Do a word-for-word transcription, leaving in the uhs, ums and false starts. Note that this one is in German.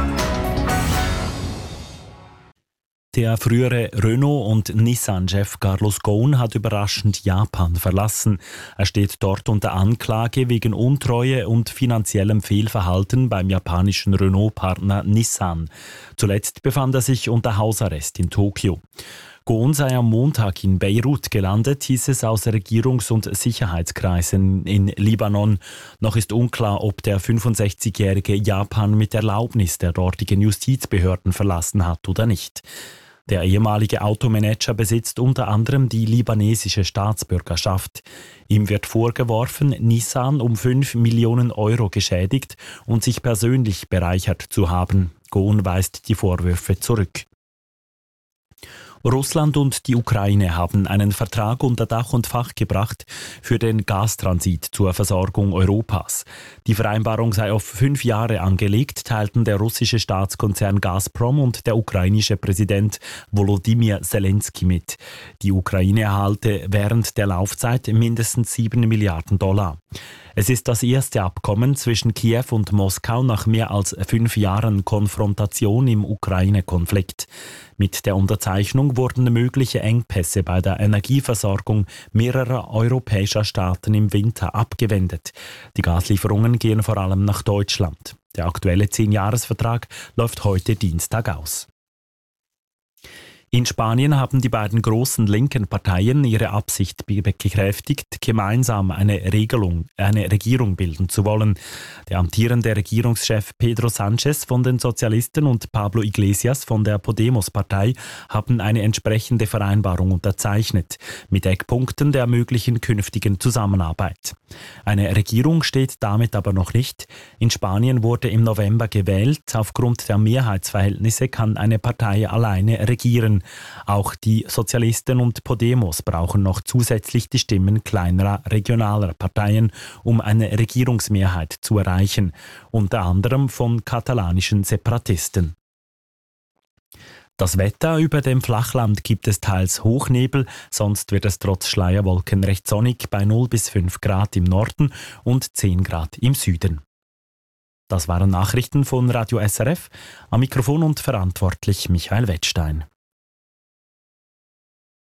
Der frühere Renault- und Nissan-Chef Carlos Ghosn hat überraschend Japan verlassen. Er steht dort unter Anklage wegen Untreue und finanziellem Fehlverhalten beim japanischen Renault-Partner Nissan. Zuletzt befand er sich unter Hausarrest in Tokio. Ghosn sei am Montag in Beirut gelandet, hieß es aus Regierungs- und Sicherheitskreisen in Libanon. Noch ist unklar, ob der fünfundsechzigjährige Japan mit Erlaubnis der dortigen Justizbehörden verlassen hat oder nicht. Der ehemalige Automanager besitzt unter anderem die libanesische Staatsbürgerschaft. Ihm wird vorgeworfen, Nissan um fünf Millionen Euro geschädigt und sich persönlich bereichert zu haben. Ghosn weist die Vorwürfe zurück. Russland und die Ukraine haben einen Vertrag unter Dach und Fach gebracht für den Gastransit zur Versorgung Europas. Die Vereinbarung sei auf fünf Jahre angelegt, teilten der russische Staatskonzern Gazprom und der ukrainische Präsident Volodymyr Zelensky mit. Die Ukraine erhalte während der Laufzeit mindestens sieben Milliarden Dollar. Es ist das erste Abkommen zwischen Kiew und Moskau nach mehr als fünf Jahren Konfrontation im Ukraine-Konflikt. Mit der Unterzeichnung wurden mögliche Engpässe bei der Energieversorgung mehrerer europäischer Staaten im Winter abgewendet. Die Gaslieferungen gehen vor allem nach Deutschland. Der aktuelle Zehn-Jahres-Vertrag läuft heute Dienstag aus. In Spanien haben die beiden großen linken Parteien ihre Absicht bekräftigt, gemeinsam eine Regelung, eine Regierung bilden zu wollen. Der amtierende Regierungschef Pedro Sánchez von den Sozialisten und Pablo Iglesias von der Podemos-Partei haben eine entsprechende Vereinbarung unterzeichnet, mit Eckpunkten der möglichen künftigen Zusammenarbeit. Eine Regierung steht damit aber noch nicht. In Spanien wurde im November gewählt. Aufgrund der Mehrheitsverhältnisse kann eine Partei alleine regieren. Auch die Sozialisten und Podemos brauchen noch zusätzlich die Stimmen kleinerer regionaler Parteien, um eine Regierungsmehrheit zu erreichen, unter anderem von katalanischen Separatisten. Das Wetter: Über dem Flachland gibt es teils Hochnebel, sonst wird es trotz Schleierwolken recht sonnig bei null bis fünf Grad im Norden und zehn Grad im Süden. Das waren Nachrichten von Radio S R F. Am Mikrofon und verantwortlich Michael Wettstein.